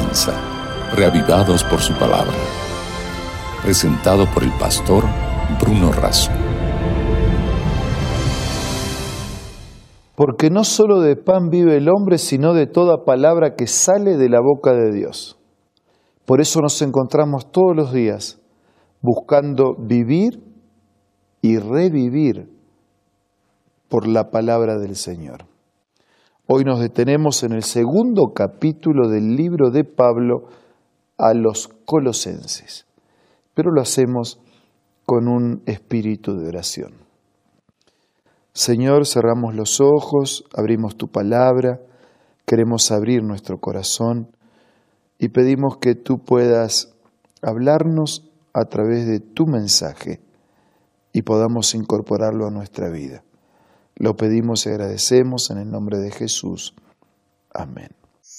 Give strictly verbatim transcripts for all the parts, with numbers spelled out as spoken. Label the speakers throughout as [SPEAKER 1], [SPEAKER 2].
[SPEAKER 1] comienza, reavivados por su palabra. Presentado por el pastor Bruno Razo.
[SPEAKER 2] Porque no solo de pan vive el hombre, sino de toda palabra que sale de la boca de Dios. Por eso nos encontramos todos los días buscando vivir y revivir por la palabra del Señor. Hoy nos detenemos en el segundo capítulo del libro de Pablo a los Colosenses, pero lo hacemos con un espíritu de oración. Señor, cerramos los ojos, abrimos tu palabra, queremos abrir nuestro corazón y pedimos que tú puedas hablarnos a través de tu mensaje y podamos incorporarlo a nuestra vida. Lo pedimos y agradecemos en el nombre de Jesús. Amén.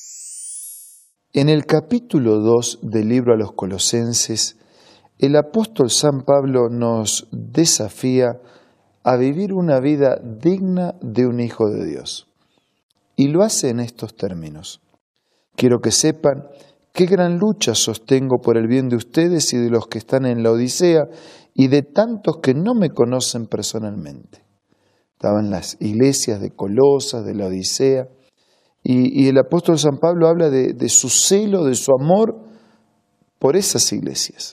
[SPEAKER 2] En el capítulo dos del libro a los Colosenses, el apóstol San Pablo nos desafía a vivir una vida digna de un hijo de Dios. Y lo hace en estos términos. Quiero que sepan qué gran lucha sostengo por el bien de ustedes y de los que están en la Odisea y de tantos que no me conocen personalmente. Estaban las iglesias de Colosas, de la Odisea, y, y el apóstol San Pablo habla de, de su celo, de su amor por esas iglesias.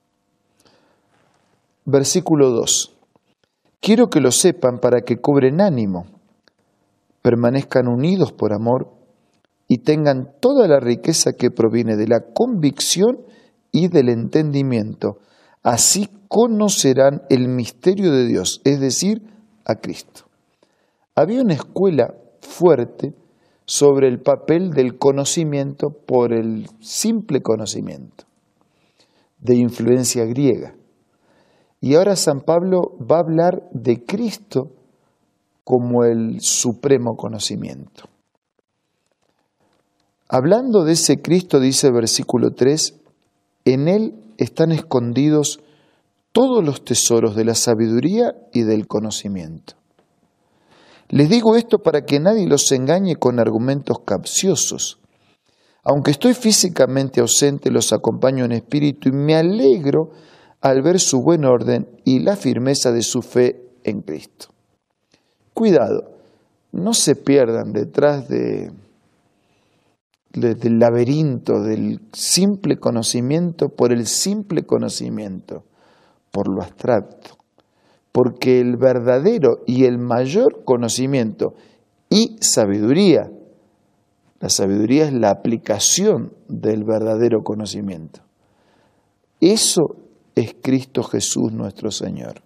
[SPEAKER 2] Versículo dos. Quiero que lo sepan para que cobren ánimo, permanezcan unidos por amor y tengan toda la riqueza que proviene de la convicción y del entendimiento. Así conocerán el misterio de Dios, es decir, a Cristo. Había una escuela fuerte sobre el papel del conocimiento por el simple conocimiento, de influencia griega. Y ahora San Pablo va a hablar de Cristo como el supremo conocimiento. Hablando de ese Cristo, dice el versículo tres, en Él están escondidos todos los tesoros de la sabiduría y del conocimiento. Les digo esto para que nadie los engañe con argumentos capciosos. Aunque estoy físicamente ausente, los acompaño en espíritu y me alegro al ver su buen orden y la firmeza de su fe en Cristo. Cuidado, no se pierdan detrás de, de, del laberinto del simple conocimiento por el simple conocimiento, por lo abstracto, porque el verdadero y el mayor conocimiento y sabiduría, la sabiduría es la aplicación del verdadero conocimiento. Eso es Cristo Jesús nuestro Señor.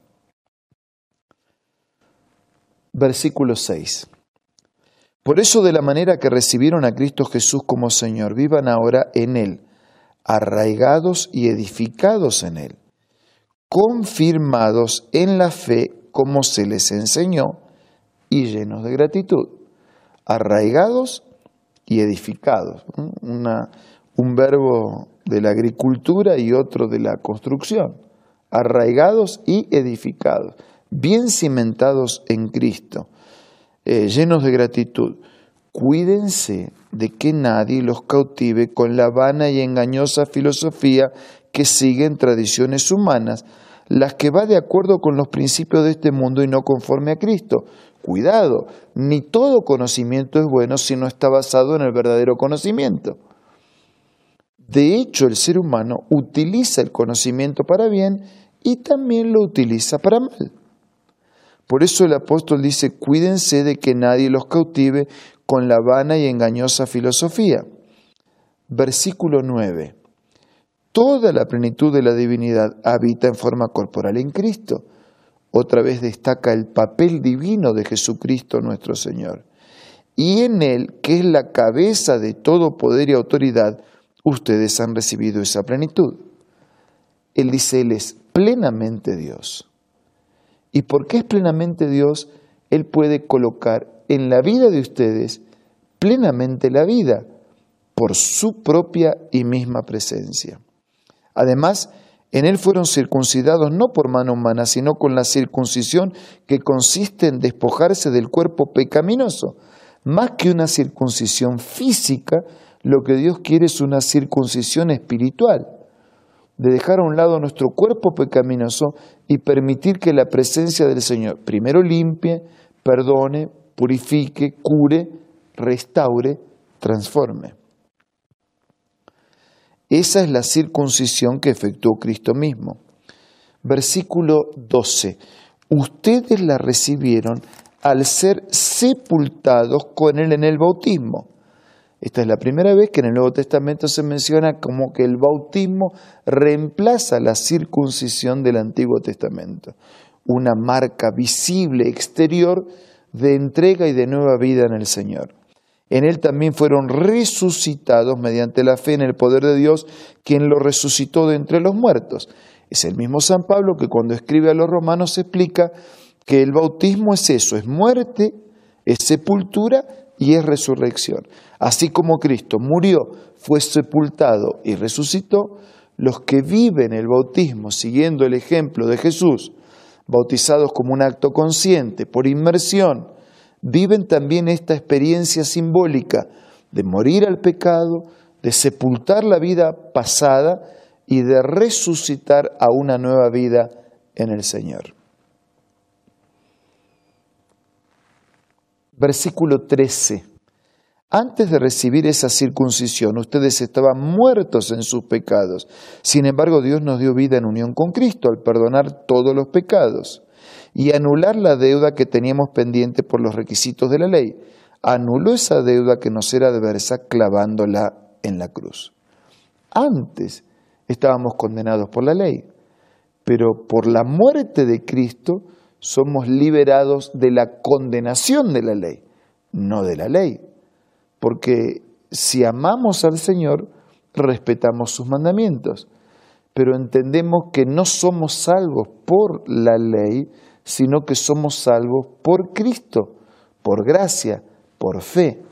[SPEAKER 2] Versículo seis. Por eso, de la manera que recibieron a Cristo Jesús como Señor, vivan ahora en Él, arraigados y edificados en Él, confirmados en la fe como se les enseñó y llenos de gratitud. Arraigados y edificados. Una, un verbo de la agricultura y otro de la construcción. Arraigados y edificados. Bien cimentados en Cristo. Eh, llenos de gratitud. Cuídense de que nadie los cautive con la vana y engañosa filosofía que siguen tradiciones humanas, las que va de acuerdo con los principios de este mundo y no conforme a Cristo. Cuidado, ni todo conocimiento es bueno si no está basado en el verdadero conocimiento. De hecho, el ser humano utiliza el conocimiento para bien y también lo utiliza para mal. Por eso el apóstol dice, cuídense de que nadie los cautive con la vana y engañosa filosofía. Versículo nueve. Toda la plenitud de la divinidad habita en forma corporal en Cristo. Otra vez destaca el papel divino de Jesucristo nuestro Señor. Y en Él, que es la cabeza de todo poder y autoridad, ustedes han recibido esa plenitud. Él dice, Él es plenamente Dios. Y porque es plenamente Dios, Él puede colocar en la vida de ustedes plenamente la vida por su propia y misma presencia. Además, en Él fueron circuncidados no por mano humana, sino con la circuncisión que consiste en despojarse del cuerpo pecaminoso. Más que una circuncisión física, lo que Dios quiere es una circuncisión espiritual, de dejar a un lado nuestro cuerpo pecaminoso y permitir que la presencia del Señor primero limpie, perdone, purifique, cure, restaure, transforme. Esa es la circuncisión que efectuó Cristo mismo. Versículo doce. Ustedes la recibieron al ser sepultados con Él en el bautismo. Esta es la primera vez que en el Nuevo Testamento se menciona como que el bautismo reemplaza la circuncisión del Antiguo Testamento. Una marca visible, exterior, de entrega y de nueva vida en el Señor. En Él también fueron resucitados mediante la fe en el poder de Dios, quien lo resucitó de entre los muertos. Es el mismo San Pablo que cuando escribe a los romanos explica que el bautismo es eso, es muerte, es sepultura y es resurrección. Así como Cristo murió, fue sepultado y resucitó, los que viven el bautismo siguiendo el ejemplo de Jesús, bautizados como un acto consciente, por inmersión, viven también esta experiencia simbólica de morir al pecado, de sepultar la vida pasada y de resucitar a una nueva vida en el Señor. Versículo trece. Antes de recibir esa circuncisión, ustedes estaban muertos en sus pecados. Sin embargo, Dios nos dio vida en unión con Cristo al perdonar todos los pecados y anular la deuda que teníamos pendiente por los requisitos de la ley. Anuló esa deuda que nos era adversa clavándola en la cruz. Antes estábamos condenados por la ley, pero por la muerte de Cristo somos liberados de la condenación de la ley, no de la ley. Porque si amamos al Señor, respetamos sus mandamientos, pero entendemos que no somos salvos por la ley, sino que somos salvos por Cristo, por gracia, por fe.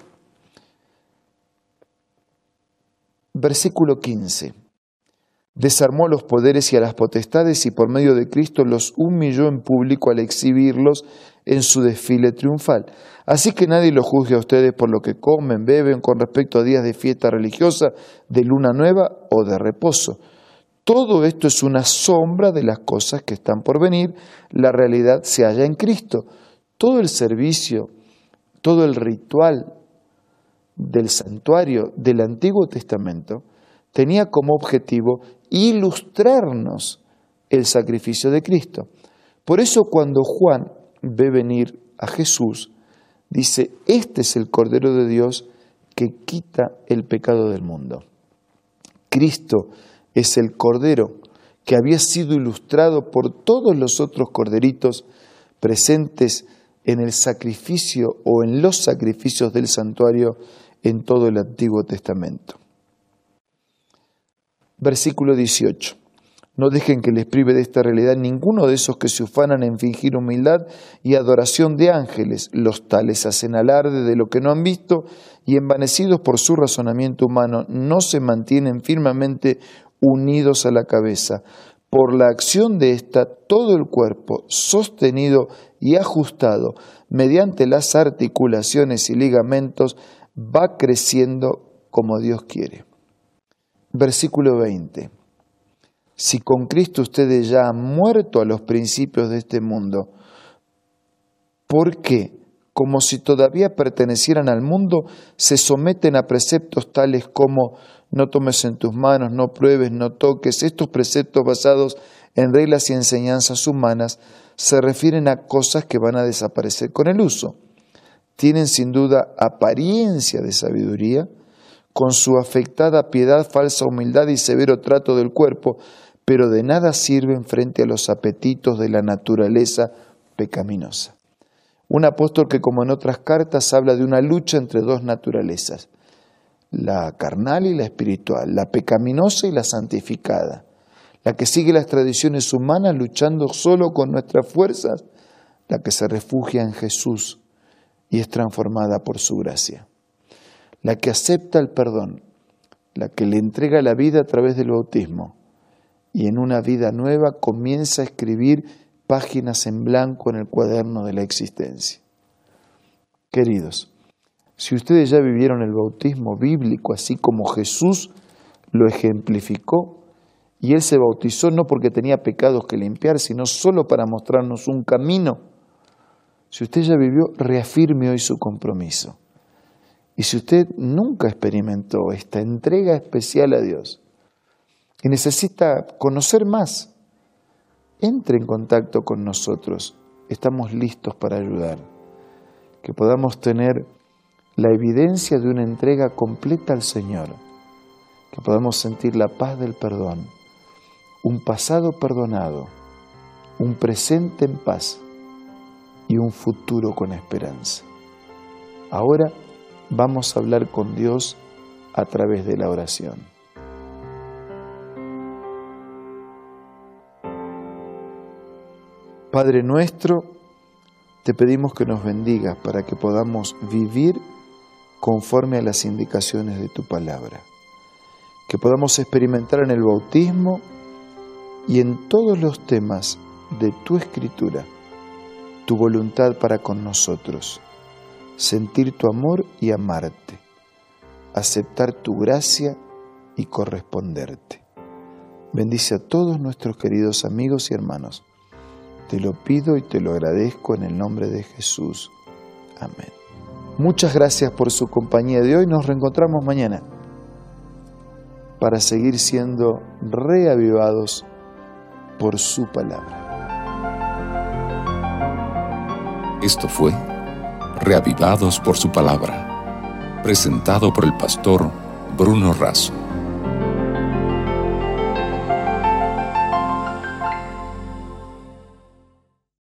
[SPEAKER 2] Versículo quince. Desarmó a los poderes y a las potestades y por medio de Cristo los humilló en público al exhibirlos en su desfile triunfal. Así que nadie los juzgue a ustedes por lo que comen, beben con respecto a días de fiesta religiosa, de luna nueva o de reposo. Todo esto es una sombra de las cosas que están por venir. La realidad se halla en Cristo. Todo el servicio, todo el ritual del santuario del Antiguo Testamento tenía como objetivo ilustrarnos el sacrificio de Cristo. Por eso cuando Juan ve venir a Jesús, dice, este es el Cordero de Dios que quita el pecado del mundo. Cristo es el Cordero que había sido ilustrado por todos los otros corderitos presentes en el sacrificio o en los sacrificios del santuario en todo el Antiguo Testamento. Versículo dieciocho. No dejen que les prive de esta realidad ninguno de esos que se ufanan en fingir humildad y adoración de ángeles. Los tales hacen alarde de lo que no han visto y envanecidos por su razonamiento humano no se mantienen firmemente unidos a la cabeza. Por la acción de ésta, todo el cuerpo, sostenido y ajustado mediante las articulaciones y ligamentos, va creciendo como Dios quiere. Versículo veinte. Si con Cristo ustedes ya han muerto a los principios de este mundo, ¿por qué, como si todavía pertenecieran al mundo, se someten a preceptos tales como no tomes en tus manos, no pruebes, no toques? Estos preceptos basados en reglas y enseñanzas humanas se refieren a cosas que van a desaparecer con el uso. Tienen sin duda apariencia de sabiduría, con su afectada piedad, falsa humildad y severo trato del cuerpo, pero de nada sirven frente a los apetitos de la naturaleza pecaminosa. Un apóstol que, como en otras cartas, habla de una lucha entre dos naturalezas, la carnal y la espiritual, la pecaminosa y la santificada, la que sigue las tradiciones humanas luchando solo con nuestras fuerzas, la que se refugia en Jesús y es transformada por su gracia, la que acepta el perdón, la que le entrega la vida a través del bautismo y en una vida nueva comienza a escribir páginas en blanco en el cuaderno de la existencia. Queridos, Si ustedes ya vivieron el bautismo bíblico, así como Jesús lo ejemplificó, y Él se bautizó no porque tenía pecados que limpiar, sino solo para mostrarnos un camino. Si usted ya vivió, reafirme hoy su compromiso. Y si usted nunca experimentó esta entrega especial a Dios y necesita conocer más, entre en contacto con nosotros. Estamos listos para ayudar. Que podamos tener la evidencia de una entrega completa al Señor. Que podamos sentir la paz del perdón, un pasado perdonado, un presente en paz y un futuro con esperanza. Ahora vamos a hablar con Dios a través de la oración. Padre nuestro, te pedimos que nos bendigas para que podamos vivir conforme a las indicaciones de tu palabra. Que podamos experimentar en el bautismo y en todos los temas de tu Escritura tu voluntad para con nosotros, sentir tu amor y amarte, aceptar tu gracia y corresponderte. Bendice a todos nuestros queridos amigos y hermanos. Te lo pido y te lo agradezco en el nombre de Jesús. Amén. Muchas gracias por su compañía de hoy. Nos reencontramos mañana para seguir siendo reavivados por su palabra.
[SPEAKER 1] Esto fue Reavivados por su palabra, presentado por el pastor Bruno Razo.